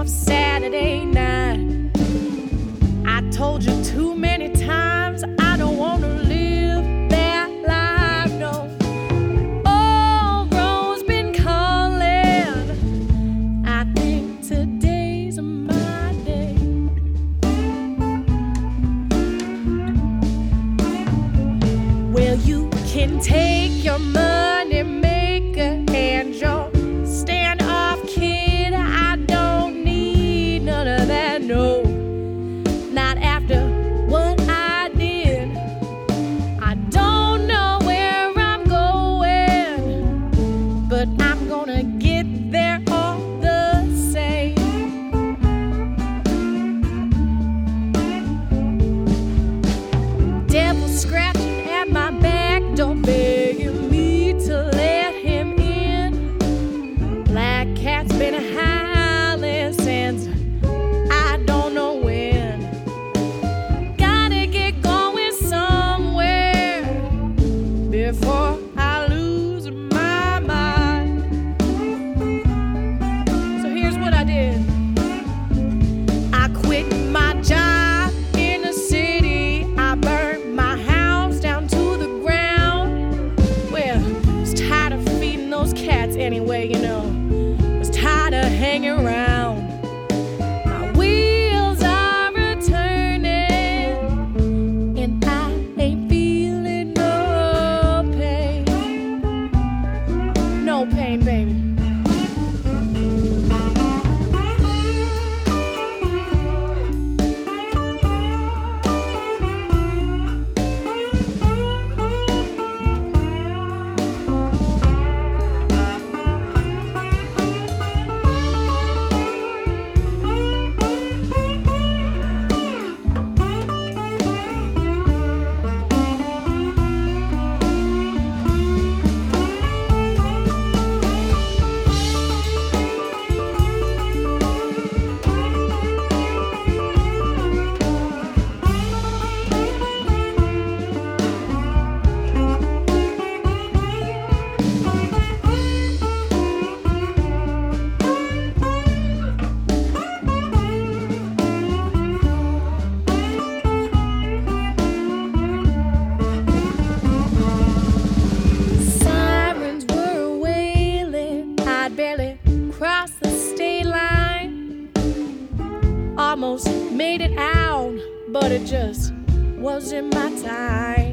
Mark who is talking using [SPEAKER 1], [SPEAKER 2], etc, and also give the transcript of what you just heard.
[SPEAKER 1] off Saturday night. I told you too many times I don't want to live that life, no. Old road's been calling. I think today's my day. Well, you can take your money maker and your stand-off kid. I don't need none of that, no. Not after what I did. I don't know where I'm going, but I'm gonna get there all the same. Devil scratching at my back door, begging me to let him in. Black cat's been howling since I don't know when. Gotta get going somewhere before I lose my mind. So here's what I did. I quit my job in the city. I burned my house down to the ground. Well, I was tired of feeding those cats anyway, you know. I was tired of hanging around. My wheels are returning, and I ain't feeling no pain. No pain, baby. Sirens were wailing. I'd barely crossed the state line. Almost made it out, but it just wasn't my time.